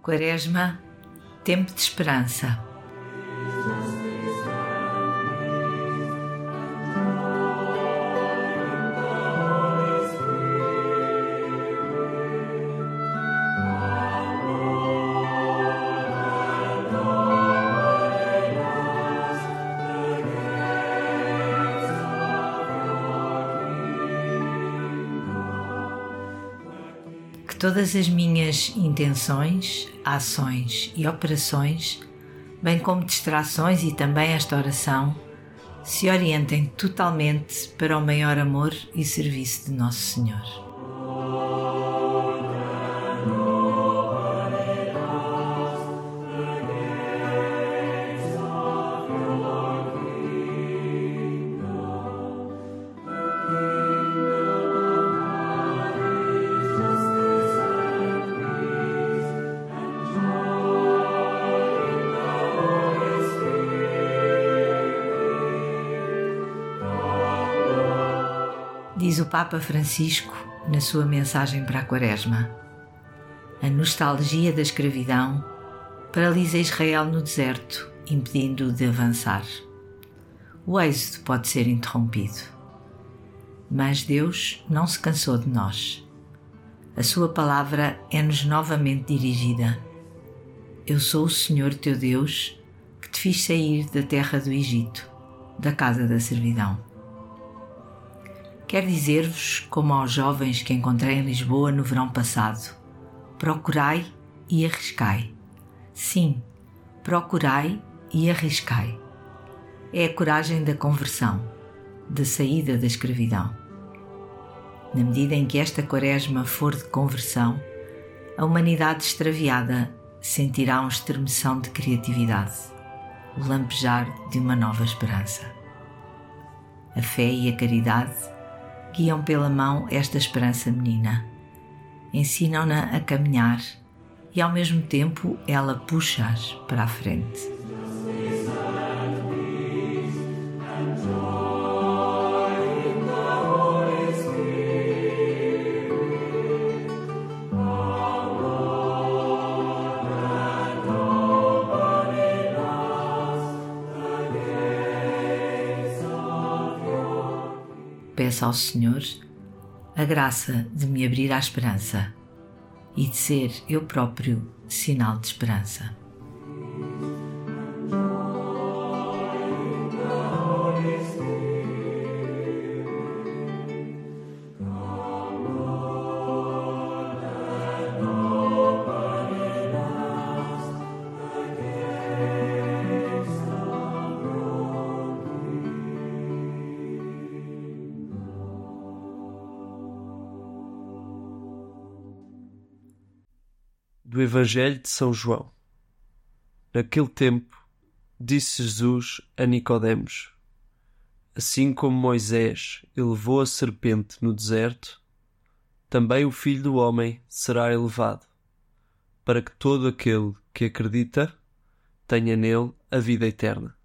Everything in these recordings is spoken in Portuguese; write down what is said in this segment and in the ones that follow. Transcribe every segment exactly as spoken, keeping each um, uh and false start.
Quaresma, tempo de esperança. Todas as minhas intenções, ações e operações, bem como distrações e também esta oração, se orientem totalmente para o maior amor e serviço de Nosso Senhor. Diz o Papa Francisco na sua mensagem para a Quaresma: a nostalgia da escravidão paralisa Israel no deserto, impedindo-o de avançar. O êxodo pode ser interrompido. Mas Deus não se cansou de nós. A sua palavra é-nos novamente dirigida. Eu sou o Senhor teu Deus, que te fiz sair da terra do Egito, da casa da servidão. Quero dizer-vos, como aos jovens que encontrei em Lisboa no verão passado: procurai e arriscai. Sim, procurai e arriscai. É a coragem da conversão, da saída da escravidão. Na medida em que esta Quaresma for de conversão, a humanidade extraviada sentirá um estremeção de criatividade, o lampejar de uma nova esperança. A fé e a caridade guiam pela mão esta esperança menina, ensinam-na a caminhar e ao mesmo tempo ela puxa-as para a frente. Peço ao Senhor a graça de me abrir à esperança e de ser eu próprio sinal de esperança. Do Evangelho de São João. Naquele tempo, disse Jesus a Nicodemos: assim como Moisés elevou a serpente no deserto, também o Filho do Homem será elevado, para que todo aquele que acredita tenha nele a vida eterna.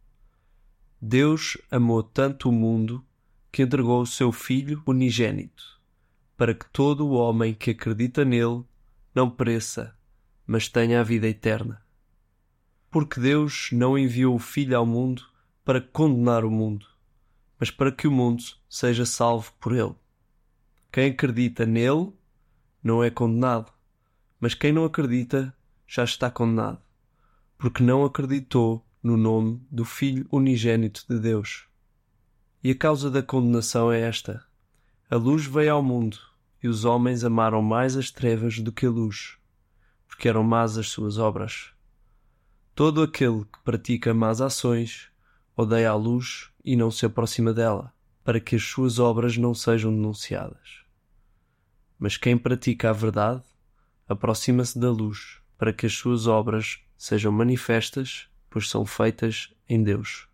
Deus amou tanto o mundo que entregou o seu Filho unigênito, para que todo o homem que acredita nele não pereça, mas tenha a vida eterna. Porque Deus não enviou o Filho ao mundo para condenar o mundo, mas para que o mundo seja salvo por ele. Quem acredita nele não é condenado, mas quem não acredita já está condenado, porque não acreditou no nome do Filho unigênito de Deus. E a causa da condenação é esta: a luz veio ao mundo, e os homens amaram mais as trevas do que a luz, porque eram más as suas obras. Todo aquele que pratica más ações odeia a luz e não se aproxima dela, para que as suas obras não sejam denunciadas. Mas quem pratica a verdade aproxima-se da luz, para que as suas obras sejam manifestas, pois são feitas em Deus.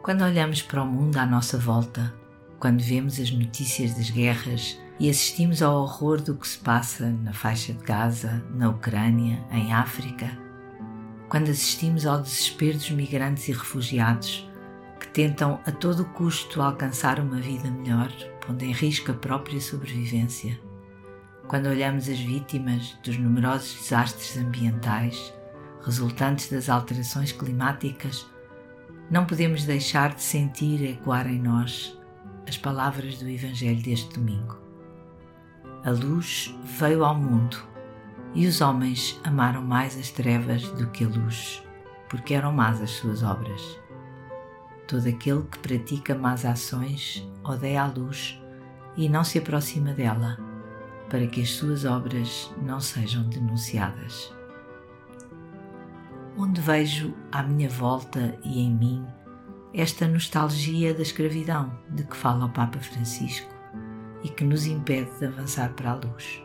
Quando olhamos para o mundo à nossa volta, quando vemos as notícias das guerras e assistimos ao horror do que se passa na faixa de Gaza, na Ucrânia, em África, quando assistimos ao desespero dos migrantes e refugiados que tentam a todo custo alcançar uma vida melhor, pondo em risco a própria sobrevivência, quando olhamos as vítimas dos numerosos desastres ambientais resultantes das alterações climáticas, não podemos deixar de sentir ecoar em nós as palavras do Evangelho deste domingo. A luz veio ao mundo e os homens amaram mais as trevas do que a luz, porque eram más as suas obras. Todo aquele que pratica más ações odeia a luz e não se aproxima dela, para que as suas obras não sejam denunciadas. Onde vejo à minha volta e em mim esta nostalgia da escravidão de que fala o Papa Francisco e que nos impede de avançar para a luz.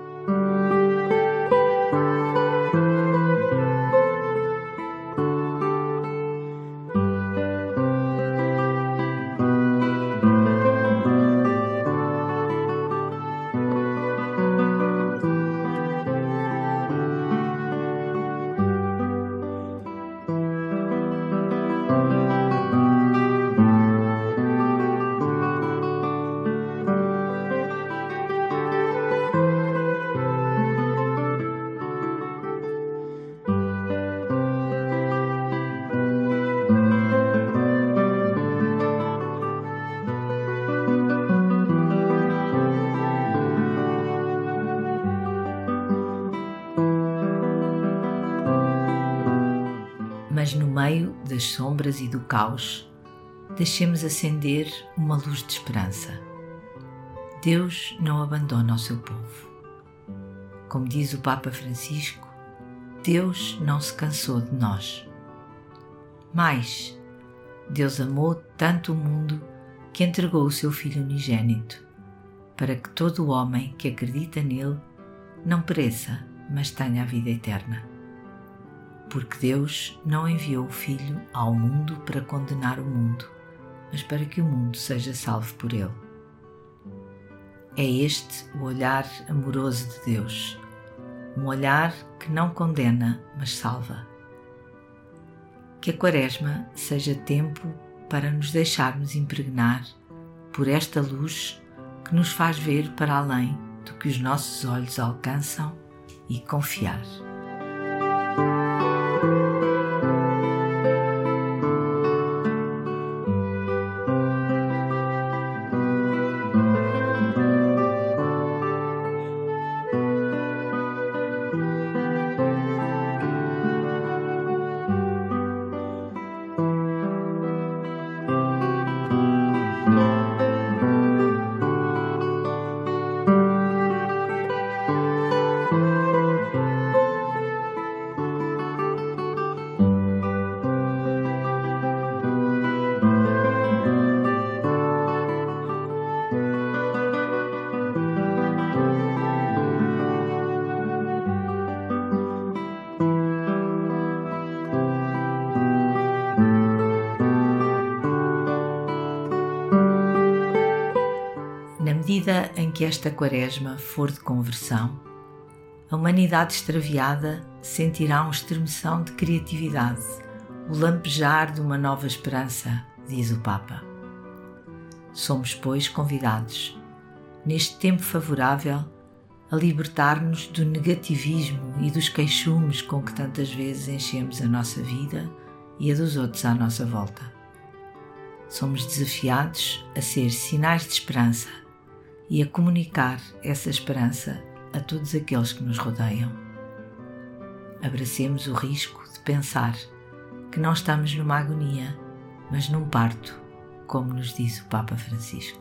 Mas no meio das sombras e do caos, deixemos acender uma luz de esperança. Deus não abandona o seu povo. Como diz o Papa Francisco, Deus não se cansou de nós. Mais, Deus amou tanto o mundo que entregou o seu Filho unigênito, para que todo o homem que acredita nele não pereça, mas tenha a vida eterna. Porque Deus não enviou o Filho ao mundo para condenar o mundo, mas para que o mundo seja salvo por ele. É este o olhar amoroso de Deus, um olhar que não condena, mas salva. Que a Quaresma seja tempo para nos deixarmos impregnar por esta luz que nos faz ver para além do que os nossos olhos alcançam e confiar. Na medida em que esta Quaresma for de conversão, a humanidade extraviada sentirá um estremeção de criatividade, o lampejar de uma nova esperança, diz o Papa. Somos, pois, convidados, neste tempo favorável, a libertar-nos do negativismo e dos queixumes com que tantas vezes enchemos a nossa vida e a dos outros à nossa volta. Somos desafiados a ser sinais de esperança e a comunicar essa esperança a todos aqueles que nos rodeiam. Abracemos o risco de pensar que não estamos numa agonia, mas num parto, como nos diz o Papa Francisco.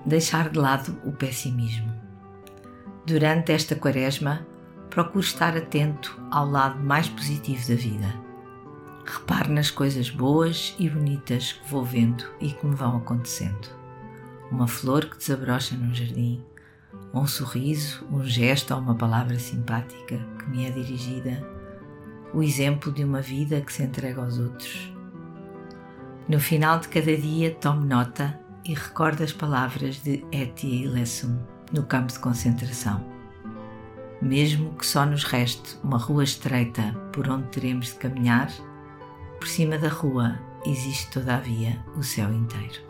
deixar de lado o pessimismo. Durante esta quaresma, procure estar atento ao lado mais positivo da vida. Repare nas coisas boas e bonitas que vou vendo e que me vão acontecendo. Uma flor que desabrocha num jardim, um sorriso, um gesto ou uma palavra simpática que me é dirigida, o exemplo de uma vida que se entrega aos outros. No final de cada dia, tome nota e recorde as palavras de Etienne Ilesum no campo de concentração. Mesmo que só nos reste uma rua estreita por onde teremos de caminhar, por cima da rua existe todavia o céu inteiro.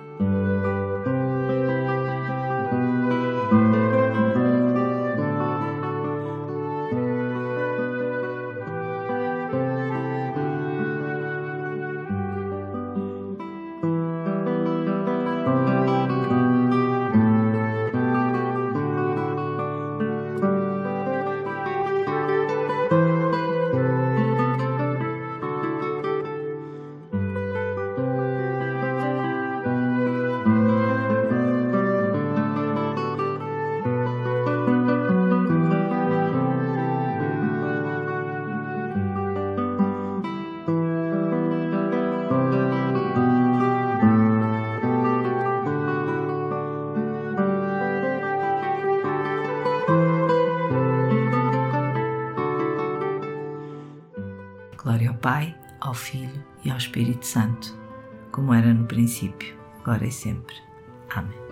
Glória ao Pai, ao Filho e ao Espírito Santo, como era no princípio, agora e sempre. Amém.